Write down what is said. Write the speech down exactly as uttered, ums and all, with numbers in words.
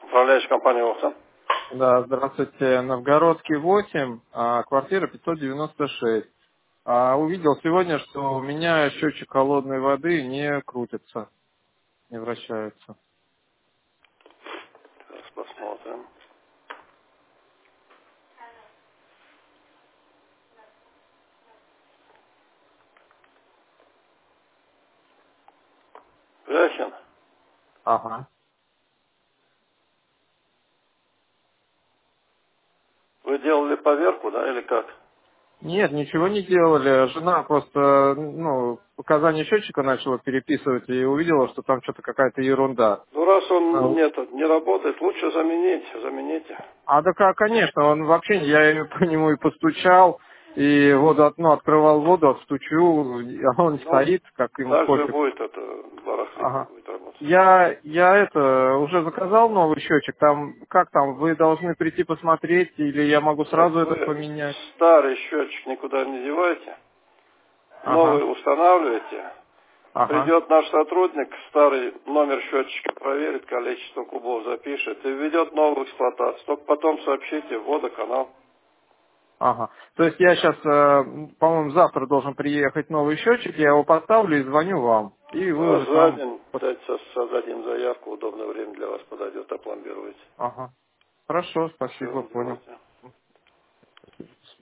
Управляющая компания «Оксан». Да, здравствуйте. Новгородский восемь, а, квартира пятьсот девяносто шесть. А, увидел сегодня, что у меня счетчик холодной воды не крутится, не вращается. Сейчас посмотрим. Яхин, Ага. вы делали поверку, да, или как? Нет, ничего не делали. Жена просто, ну, показания счетчика начала переписывать и увидела, что там что-то какая-то ерунда. Ну, раз А, он нет, не работает, лучше заменить, замените. А да, ка- конечно, он вообще, я и по нему и постучал, и воду, от- ну, открывал воду, отстучу, а он Ну, стоит, как ему так же пофиг. будет это, барахлить не Ага. будет работать. Я, я это, уже заказал новый счетчик, там, как там, вы должны прийти посмотреть, или я могу Нет, сразу этот вы поменять? старый счетчик никуда не девайте, Ага, новый устанавливаете. ага, Придет наш сотрудник, старый номер счетчика проверит, количество кубов запишет и введет новую эксплуатацию. Только потом сообщите в водоканал. ага. То есть я сейчас, по-моему, завтра должен приехать новый счетчик, я его поставлю и звоню вам, и вы Да, уже за там... день пос- дать со- создадим заявку, удобное время для вас подойдет, опломбируете. Ага. Хорошо, Все, спасибо, понял. давайте.